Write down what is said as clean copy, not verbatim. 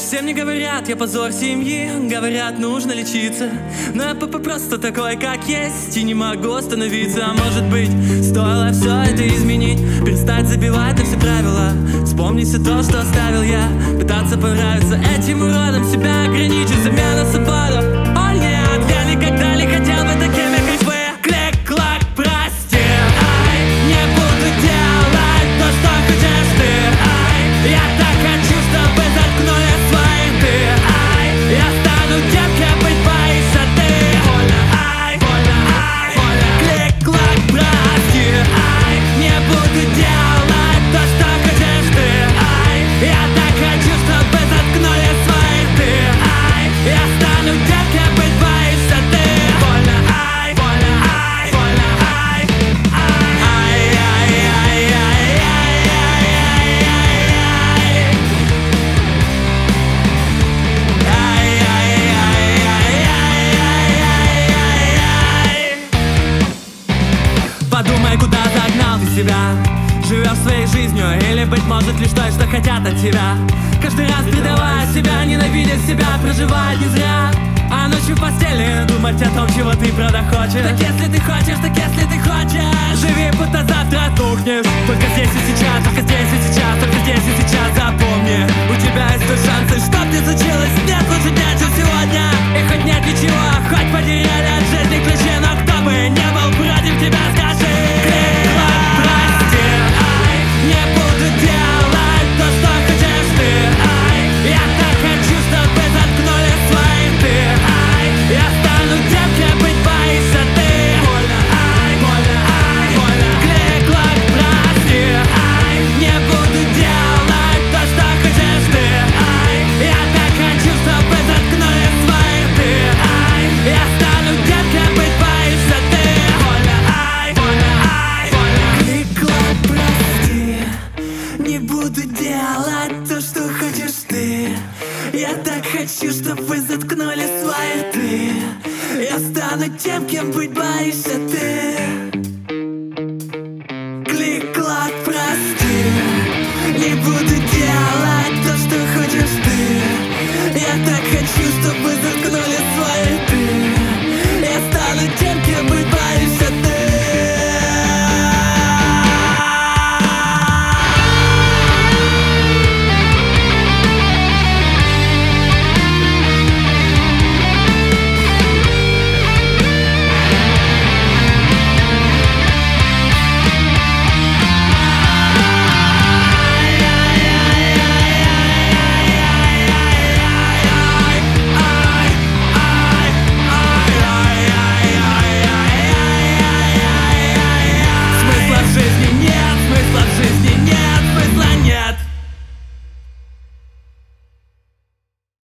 Все мне говорят, я позор семьи, говорят, нужно лечиться. Но я просто такой, как есть, и не могу остановиться. А может быть, стоило все это изменить, перестать забивать на все правила, вспомнить все то, что оставил я, пытаться понравиться этим уродом, себя ограничить, замена свободу. О нет, я никогда не хотел быть таким, как вы. Клик-клак, прости, ай, не буду делать то, что хочешь ты, ай. Я так хочу, чтобы заткнули свои ты, ай. Я стану тем, кем быть боишься ты. Больно, ай, больно, ай, больно. Клик-клак, прости, ай, не буду делать то, что хочешь ты, ай. Я так хочу, чтобы заткнули свои ты, ай. Я стану тем, кем быть боишься ты. Больно, ай, больно, ай, больно, ай, ай, ай, ай, ай, Подумай, куда загнал ты себя. Живешь своей жизнью, или, быть может, лишь той, что хотят от тебя. Каждый раз предавая себя, ненавидя себя, проживая не зря. А ночью в постели думать о том, чего ты правда хочешь. Так если ты хочешь, так если ты хочешь, живи, будто завтра тухнешь. Только здесь и сейчас, только здесь и сейчас, только здесь и сейчас. Запомни, у тебя есть сто шансов, чтоб не случилось. Нет лучше дня, чем сегодня. И хоть нет ничего, хоть потеряли от жизни ключи, но кто бы не был против тебя, скажи. Клик-клак, прости, ай, не буду делать то, что хочешь ты, ай. Я так хочу, чтобы заткнули свои ты, ай. Я стану тем, кем быть боишься ты. Больно, ай, больно, ай, больно. Клик-клак, прости, ай, не буду делать то, что хочешь ты, ай. Я так хочу, чтобы заткнули свои ты, ай. Я стану тем, кем быть боишься ты. Больно, ай, больно, ай, больно. Клик-клак, прости, не буду делать то, что хочешь ты. Я так хочу, чтобы заткнули свои ты. Я стану тем, кем быть боишься ты. Клик-клак, прости, не буду делать то, что хочешь ты. Я так хочу, чтобы заткнули свои